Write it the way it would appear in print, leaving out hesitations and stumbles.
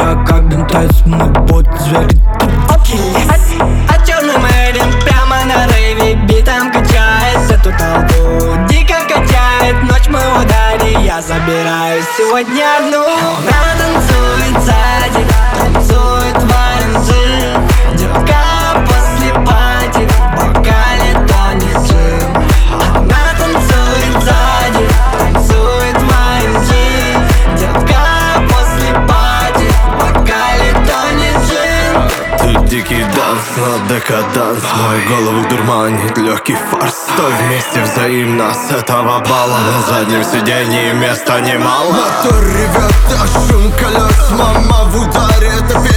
я как дантес, мой бот зверь. А черным Эрин прямо на рейве битом качает эту толпу, дико качает. Ночь мы в ударе, я забираю сегодня одну. Она танцует сзади, танцует валентин. Девка после пати, в бокале тонет джин. Она танцует сзади, танцует валентин. Девка после пати, в бокале тонет джин. Тут дикий данс, но декаданс. Мою голову дурманит легкий фарс. Стой вместе взаимно с этого балла. На заднем сиденье места немало. Мотор ревет, а шум колес. Мама в ударе, это